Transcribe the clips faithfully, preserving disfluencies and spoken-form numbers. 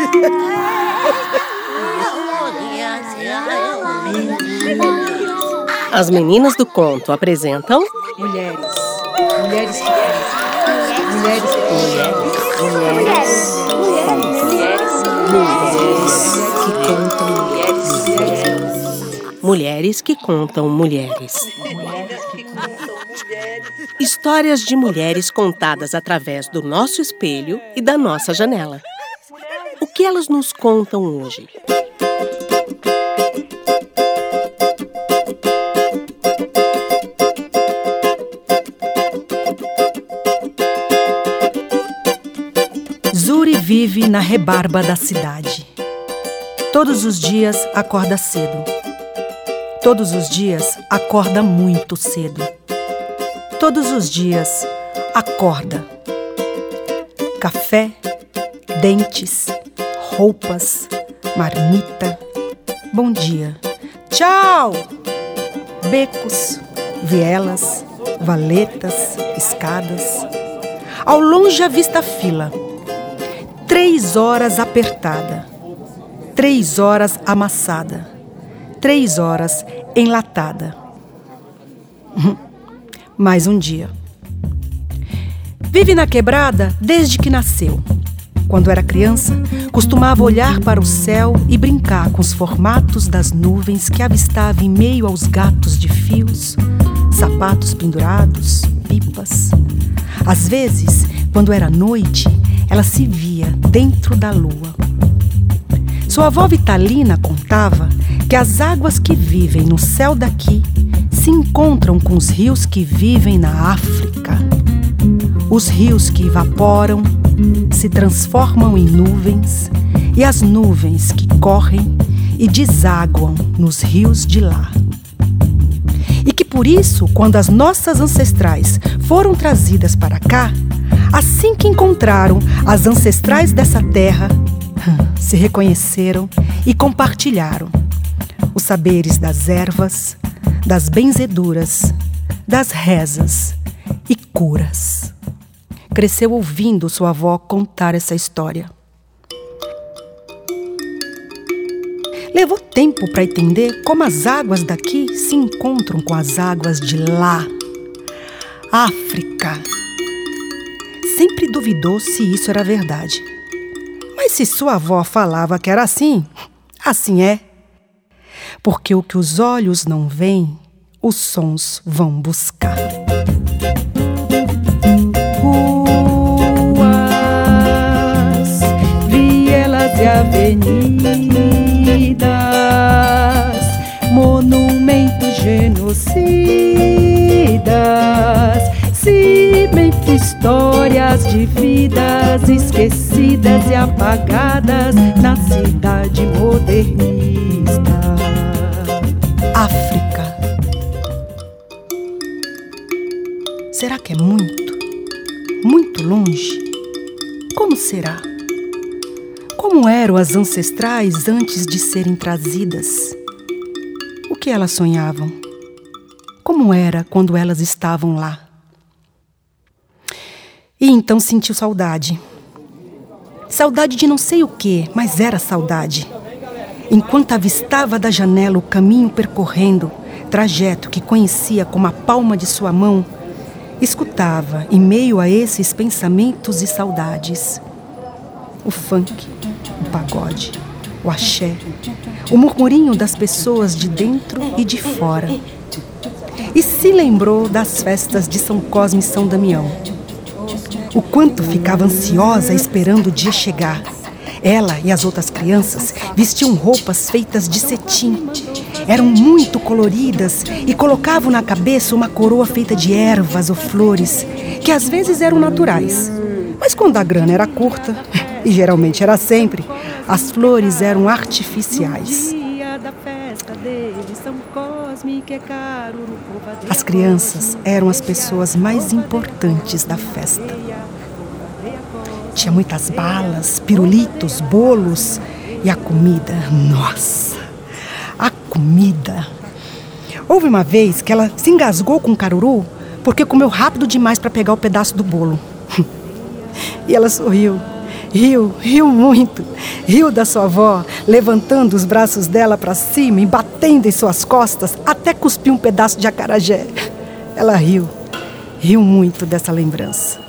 As meninas do conto apresentam Mulheres. Mulheres que Mulheres que Mulheres. Mulheres que contam mulheres. Histórias de mulheres contadas através do nosso espelho e da nossa janela. O que elas nos contam hoje? Zuri vive na rebarba da cidade. Todos os dias acorda cedo. Todos os dias acorda muito cedo. Todos os dias acorda. Café, dentes, roupas, marmita. Bom dia. Tchau! Becos, vielas, valetas, escadas. Ao longe avista a fila. Três horas apertada. Três horas amassada. Três horas enlatada. Mais um dia. Vive na quebrada desde que nasceu. Quando era criança, costumava olhar para o céu e brincar com os formatos das nuvens que avistava em meio aos gatos de fios, sapatos pendurados, pipas. Às vezes, quando era noite, ela se via dentro da lua. Sua avó Vitalina contava que as águas que vivem no céu daqui se encontram com os rios que vivem na África. Os rios que evaporam se transformam em nuvens e as nuvens que correm e desaguam nos rios de lá. E que por isso, quando as nossas ancestrais foram trazidas para cá, assim que encontraram as ancestrais dessa terra, se reconheceram e compartilharam os saberes das ervas, das benzeduras, das rezas e curas. Cresceu ouvindo sua avó contar essa história. Levou tempo para entender como as águas daqui se encontram com as águas de lá. África. Sempre duvidou se isso era verdade. Mas se sua avó falava que era assim, assim é. Porque o que os olhos não veem, os sons vão buscar. Ruas, vielas e avenidas, monumentos genocidas, cimento, histórias de vidas esquecidas e apagadas na cidade modernista. África. Será que é muito, muito longe? Como será? Como eram as ancestrais antes de serem trazidas? O que elas sonhavam? Como era quando elas estavam lá? E então sentiu saudade. Saudade de não sei o quê, mas era saudade. Enquanto avistava da janela o caminho percorrendo, trajeto que conhecia como a palma de sua mão, escutava, em meio a esses pensamentos e saudades, o funk, o pagode, o axé, o murmurinho das pessoas de dentro e de fora. E se lembrou das festas de São Cosme e São Damião. O quanto ficava ansiosa esperando o dia chegar. Ela e as outras crianças vestiam roupas feitas de cetim. Eram muito coloridas e colocavam na cabeça uma coroa feita de ervas ou flores, que às vezes eram naturais. Mas quando a grana era curta, e geralmente era sempre, as flores eram artificiais. As crianças eram as pessoas mais importantes da festa. Tinha muitas balas, pirulitos, bolos e a comida. Nossa, a comida! Houve uma vez que ela se engasgou com o caruru porque comeu rápido demais para pegar o pedaço do bolo. E ela sorriu Riu, riu muito. Riu da sua avó, levantando os braços dela para cima e batendo em suas costas, até cuspir um pedaço de acarajé. Ela riu, riu muito dessa lembrança.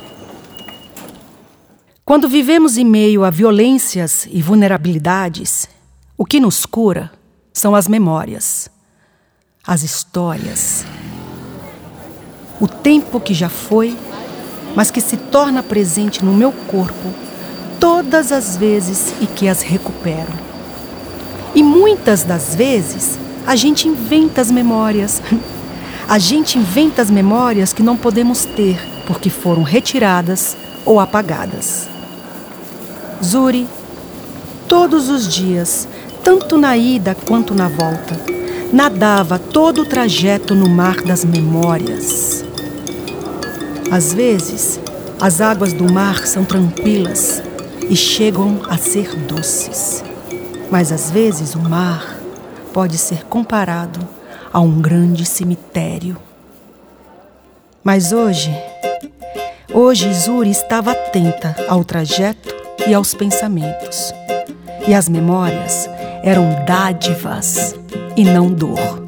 Quando vivemos em meio a violências e vulnerabilidades, o que nos cura são as memórias, as histórias. O tempo que já foi, mas que se torna presente no meu corpo todas as vezes e que as recupero. E muitas das vezes a gente inventa as memórias. A gente inventa as memórias que não podemos ter porque foram retiradas ou apagadas. Zuri, todos os dias, tanto na ida quanto na volta, nadava todo o trajeto no mar das memórias. Às vezes, as águas do mar são tranquilas e chegam a ser doces. Mas às vezes o mar pode ser comparado a um grande cemitério. Mas hoje, hoje Zuri estava atenta ao trajeto e aos pensamentos. E as memórias eram dádivas e não dor.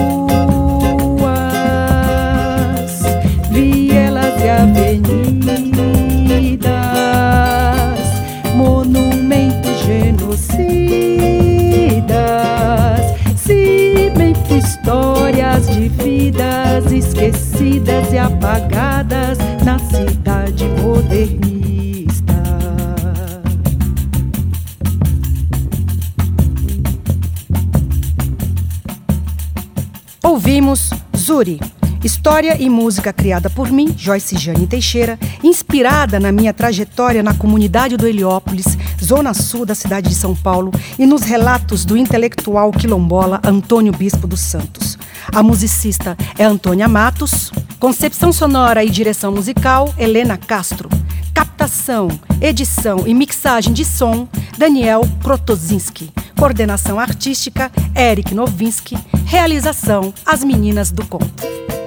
Ruas, vielas e avenidas, monumentos genocidas, cimento, histórias de vidas esquecidas e apagadas na cidade modernista. Ouvimos Zuri, história e música criada por mim, Joyce Jane Teixeira, inspirada na minha trajetória na comunidade do Heliópolis, zona sul da cidade de São Paulo, e nos relatos do intelectual quilombola Antônio Bispo dos Santos. A musicista é Antônia Matos, concepção sonora e direção musical, Helena Castro. Captação, edição e mixagem de som, Daniel Krotozinski. Coordenação artística, Eric Novinsky. Realização, As Meninas do Conto.